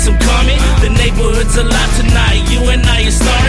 I'm coming. The neighborhood's alive tonight. You and I are starting.